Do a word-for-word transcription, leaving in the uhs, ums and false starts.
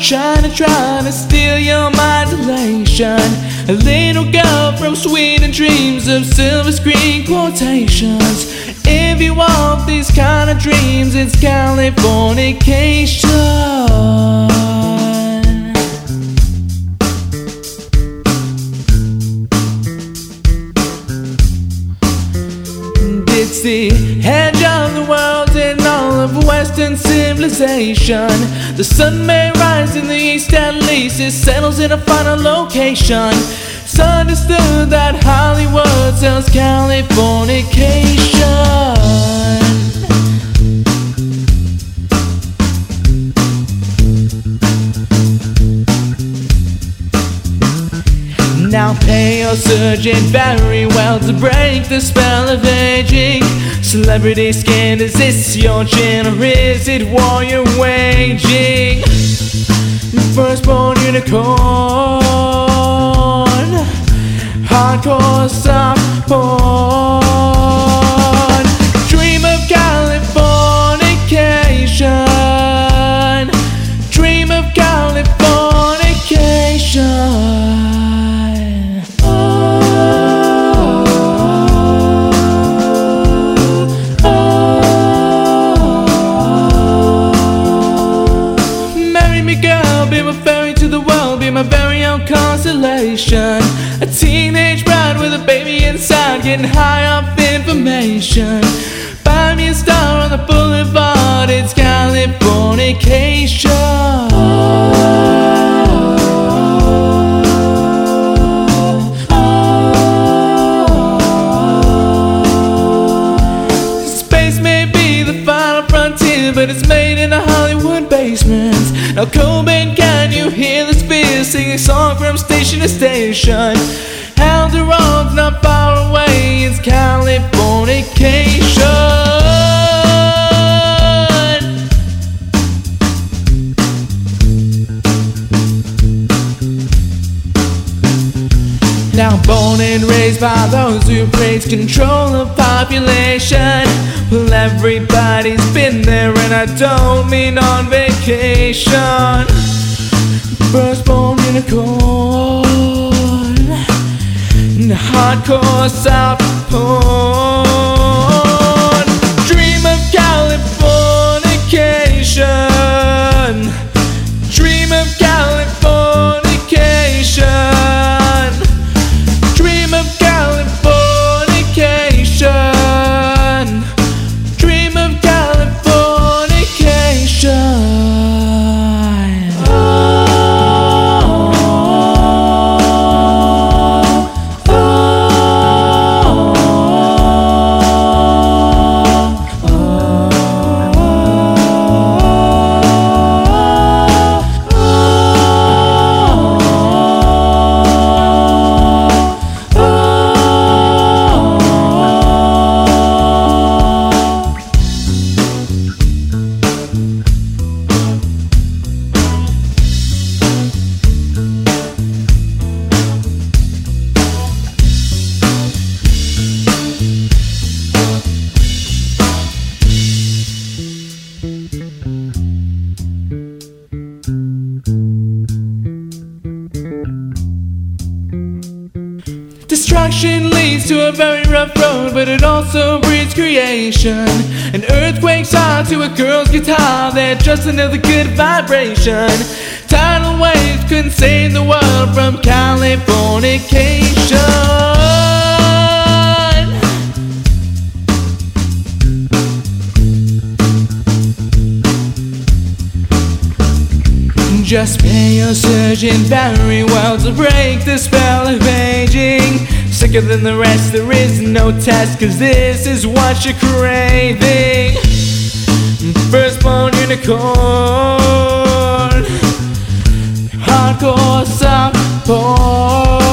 trying to try to steal your mind's elation. A little girl from Sweden dreams of silver screen quotations. If you want these kind of dreams, it's Californication. It's the edge of the world in all of Western civilization. The sun may rise in the east, at least it settles in a final location. It's understood that Hollywood sells Californication. Now pay your surgeon very well to break the spell of aging. Celebrity skin, is this your chin or is it war you're waging? Firstborn unicorn, hardcore soft porn. Dream of Californication. Dream of Californication. Be my ferry to the world, be my very own constellation. A teenage bride with a baby inside, getting high off information. Buy me a star on the boulevard, it's Californication. Space may be the final frontier, but it's made in a Hollywood basement. Now Cobain, can you hear the spheres singing a song from station to station? Alderon's not far away, it's Californication. Now born and raised by those who praise control of population. Well, everybody's been there and I don't mean on vacation. Firstborn unicorn, hardcore soft porn. Dream of Californication. Dream of Californication. Dream of Californication. Dream of Californication. Oh, oh, oh, Destruction leads to a very rough road, but it also breeds creation. And earthquakes are to a girl's guitar, they're just another good vibration. Tidal waves couldn't save the world from Californication. Just pay your surgeon very well to break the spell of aging. Sicker than the rest, there is no test, cause this is what you're craving. Firstborn unicorn, hardcore soft porn.